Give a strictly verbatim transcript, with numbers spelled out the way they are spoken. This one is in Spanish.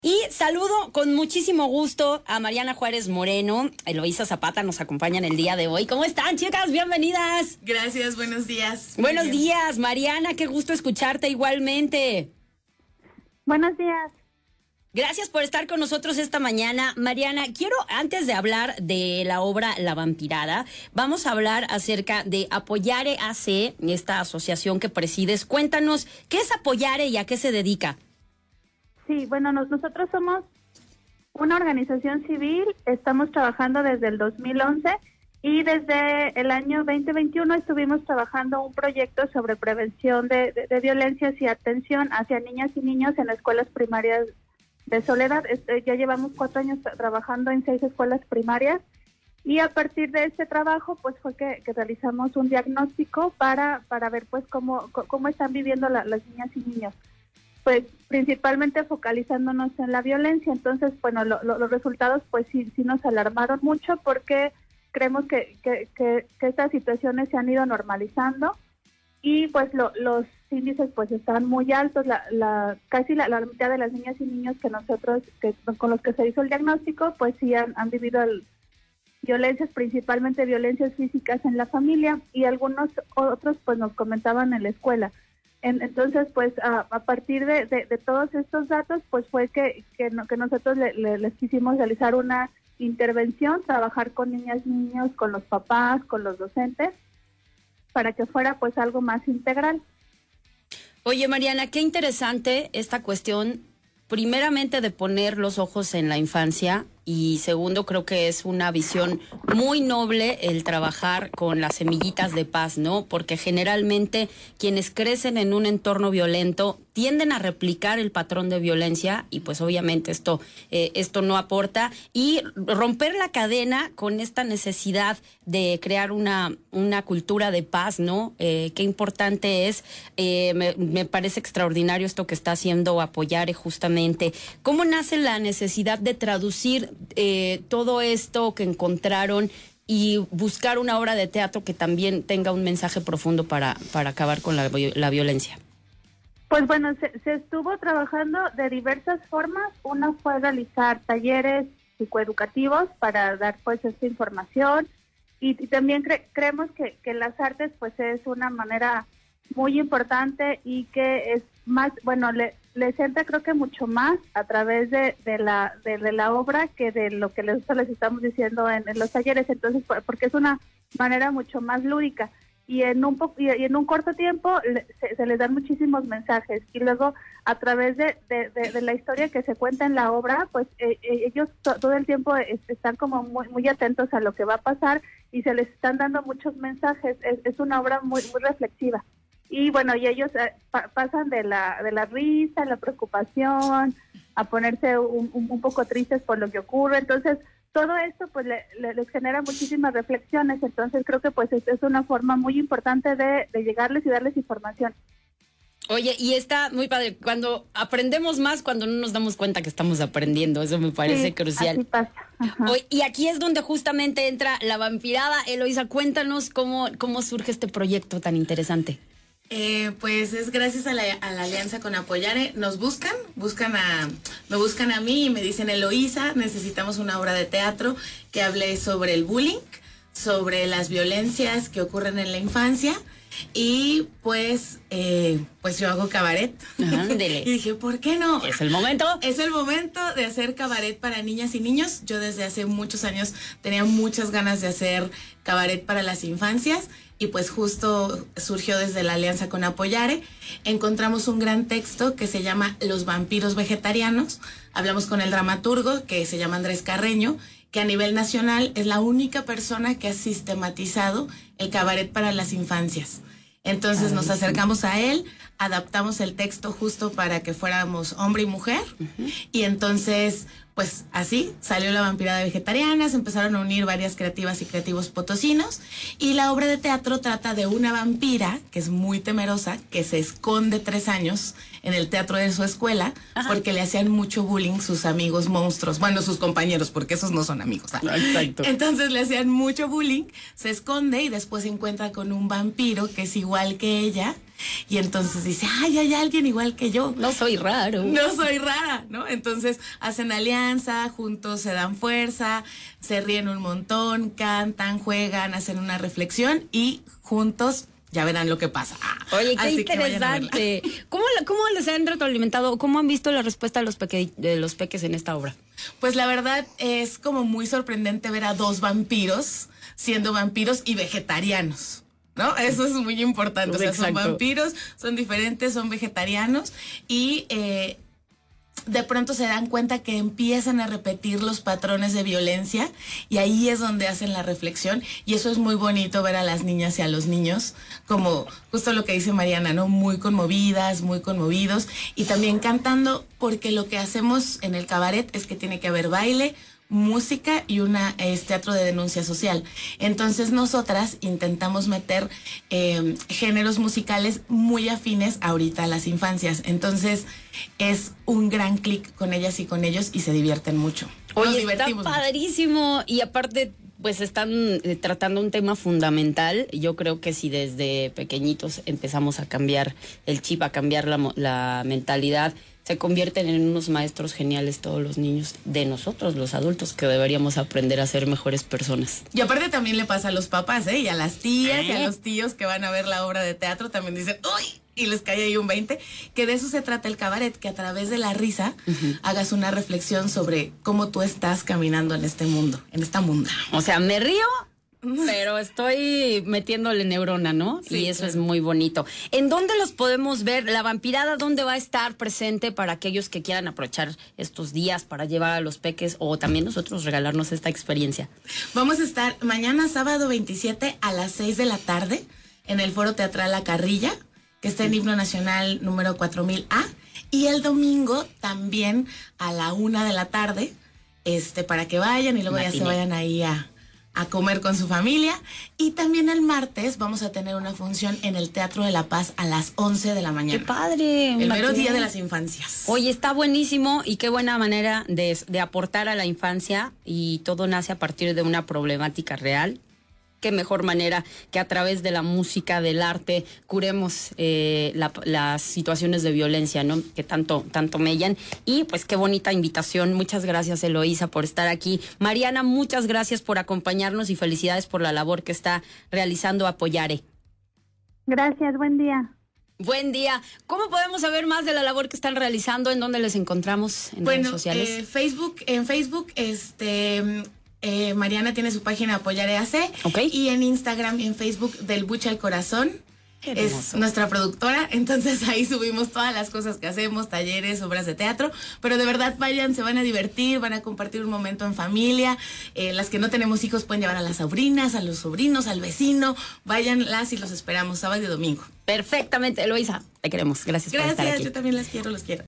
Y saludo con muchísimo gusto a Mariana Juárez Moreno. Eloísa Zapata nos acompañan el día de hoy. ¿Cómo están, chicas? Bienvenidas. Gracias, buenos días. Buenos días, Mariana, qué gusto escucharte igualmente. Buenos días. Gracias por estar con nosotros esta mañana. Mariana, quiero, antes de hablar de la obra La Vampirada, vamos a hablar acerca de Apoyare A C, esta asociación que presides. Cuéntanos, ¿qué es Apoyare y a qué se dedica? Sí, bueno, nos, nosotros somos una organización civil, estamos trabajando desde el dos mil once y desde el año veinte veintiuno estuvimos trabajando un proyecto sobre prevención de, de, de violencias y atención hacia niñas y niños en escuelas primarias de Soledad. Este, ya llevamos cuatro años tra trabajando en seis escuelas primarias y a partir de este trabajo pues fue que, que realizamos un diagnóstico para, para ver pues cómo, cómo están viviendo la, las niñas y niños. Pues principalmente focalizándonos en la violencia. Entonces, bueno, lo, lo, los resultados pues sí, sí nos alarmaron mucho porque creemos que, que, que, que estas situaciones se han ido normalizando y pues lo, los índices pues están muy altos. La, la casi la, la mitad de las niñas y niños que nosotros, que con los que se hizo el diagnóstico, pues sí han, han vivido el, violencias, principalmente violencias físicas en la familia, y algunos otros pues nos comentaban en la escuela. Entonces, pues a, a partir de, de, de todos estos datos, pues fue que, que, no, que nosotros le, le, les quisimos realizar una intervención, trabajar con niñas y niños, con los papás, con los docentes, para que fuera pues algo más integral. Oye, Mariana, qué interesante esta cuestión, primeramente de poner los ojos en la infancia, y segundo, creo que es una visión muy noble el trabajar con las semillitas de paz, ¿no? Porque generalmente quienes crecen en un entorno violento tienden a replicar el patrón de violencia y pues obviamente esto, eh, esto no aporta. Y romper la cadena con esta necesidad de crear una, una cultura de paz, ¿no? Eh, qué importante es. Eh, me, me parece extraordinario esto que está haciendo Apoyare justamente. ¿Cómo nace la necesidad de traducir Eh, todo esto que encontraron y buscar una obra de teatro que también tenga un mensaje profundo para, para acabar con la, la violencia? Pues bueno, se, se estuvo trabajando de diversas formas. Una fue realizar talleres psicoeducativos para dar pues esta información y, y también cre creemos que, que las artes pues es una manera muy importante y que es más, bueno, le, les entra creo que mucho más a través de, de, la, de, de la obra que de lo que nosotros les estamos diciendo en, en los talleres. Entonces, porque es una manera mucho más lúdica y en un po y en un corto tiempo le, se, se les dan muchísimos mensajes, y luego a través de, de, de, de la historia que se cuenta en la obra, pues eh, ellos to todo el tiempo están como muy, muy atentos a lo que va a pasar y se les están dando muchos mensajes. Es, es una obra muy, muy reflexiva. Y bueno, y ellos eh, pa pasan de la de la risa, la preocupación, a ponerse un, un, un poco tristes por lo que ocurre. Entonces, todo esto pues le, le, les genera muchísimas reflexiones. Entonces, creo que pues es, es una forma muy importante de, de llegarles y darles información. Oye, y está muy padre, cuando aprendemos más, cuando no nos damos cuenta que estamos aprendiendo, eso me parece sí, crucial. Así pasa. Oye, y aquí es donde justamente entra La Vampirada. Eloísa, cuéntanos cómo, cómo surge este proyecto tan interesante. Eh, pues es gracias a la, a la alianza con Apoyare. Nos buscan, buscan a, me buscan a mí y me dicen: Eloísa, necesitamos una obra de teatro que hable sobre el bullying, sobre las violencias que ocurren en la infancia. Y pues, eh, pues yo hago cabaret. Ajá, dele. Y dije, ¿por qué no? ¿Es el momento? Es el momento de hacer cabaret para niñas y niños. Yo desde hace muchos años tenía muchas ganas de hacer cabaret para las infancias. Y pues justo surgió desde la alianza con Apoyare. Encontramos un gran texto que se llama Los vampiros vegetarianos. Hablamos con el dramaturgo, que se llama Andrés Carreño, que a nivel nacional es la única persona que ha sistematizado el cabaret para las infancias. Entonces nos acercamos a él, adaptamos el texto justo para que fuéramos hombre y mujer. Uh-huh. Y entonces, pues así salió La Vampirada Vegetariana, se empezaron a unir varias creativas y creativos potosinos, y la obra de teatro trata de una vampira que es muy temerosa, que se esconde tres años en el teatro de su escuela. Ajá. Porque le hacían mucho bullying sus amigos monstruos, bueno, sus compañeros, porque esos no son amigos. ¿Ah? Exacto. Entonces le hacían mucho bullying, se esconde y después se encuentra con un vampiro que es igual que ella y entonces dice, ay, hay alguien igual que yo. No soy raro. No soy rara, ¿no? Entonces hacen alianza, juntos se dan fuerza, se ríen un montón, cantan, juegan, hacen una reflexión y juntos ya verán lo que pasa. Oye, qué Así interesante. ¿Cómo, ¿Cómo les han retroalimentado? ¿Cómo han visto la respuesta de los, peque, de los peques en esta obra? Pues la verdad es como muy sorprendente ver a dos vampiros siendo vampiros y vegetarianos, ¿no? Eso es muy importante. O sea, Exacto. son vampiros, son diferentes, son vegetarianos y eh, de pronto se dan cuenta que empiezan a repetir los patrones de violencia y ahí es donde hacen la reflexión y eso es muy bonito ver a las niñas y a los niños como justo lo que dice Mariana, ¿no? Muy conmovidas, muy conmovidos y también cantando porque lo que hacemos en el cabaret es que tiene que haber baile, música y una es teatro de denuncia social. Entonces nosotras intentamos meter eh, géneros musicales muy afines ahorita a las infancias. Entonces es un gran clic con ellas y con ellos y se divierten mucho. Oye, está padrísimo mucho. Y aparte pues están eh, tratando un tema fundamental. Yo creo que si desde pequeñitos empezamos a cambiar el chip, a cambiar la, la mentalidad, se convierten en unos maestros geniales todos los niños de nosotros, los adultos, que deberíamos aprender a ser mejores personas. Y aparte también le pasa a los papás, ¿eh? Y a las tías ¿Eh? y a los tíos que van a ver la obra de teatro también dicen, ¡uy! Y les cae ahí un veinte, que de eso se trata el cabaret, que a través de la risa uh-huh. hagas una reflexión sobre cómo tú estás caminando en este mundo, en esta mundo. O sea, me río, pero estoy metiéndole neurona, ¿no? Sí, y eso claro. es muy bonito. ¿En dónde los podemos ver? La vampirada, ¿dónde va a estar presente para aquellos que quieran aprovechar estos días para llevar a los peques o también nosotros regalarnos esta experiencia? Vamos a estar mañana sábado veintisiete a las seis de la tarde en el Foro Teatral La Carrilla, que está en Himno Nacional número cuatro mil A, y el domingo también a la una de la tarde, este, para que vayan y luego Matiné. ya se vayan ahí a... a comer con su familia. Y también el martes vamos a tener una función en el Teatro de la Paz a las once de la mañana. ¡Qué padre! El mero día de las infancias. Oye, está buenísimo y qué buena manera de, de aportar a la infancia y todo nace a partir de una problemática real. Qué mejor manera que a través de la música, del arte, curemos eh, la, las situaciones de violencia, ¿no? Que tanto, tanto mellan. Y pues qué bonita invitación. Muchas gracias, Eloísa, por estar aquí. Mariana, muchas gracias por acompañarnos y felicidades por la labor que está realizando Apoyare. Gracias, buen día. Buen día. ¿Cómo podemos saber más de la labor que están realizando? ¿En dónde les encontramos? ¿En bueno, redes sociales? Eh, Facebook, en Facebook, este... Eh, Mariana tiene su página Apoyare A C okay. y en Instagram y en Facebook Del Buche al Corazón es nuestra productora, entonces ahí subimos todas las cosas que hacemos, talleres, obras de teatro, pero de verdad vayan, se van a divertir, van a compartir un momento en familia, eh, las que no tenemos hijos pueden llevar a las sobrinas, a los sobrinos, al vecino, váyanlas y los esperamos sábado y domingo. Perfectamente, Eloísa, te queremos, gracias, gracias por estar aquí. Yo también las quiero, los quiero.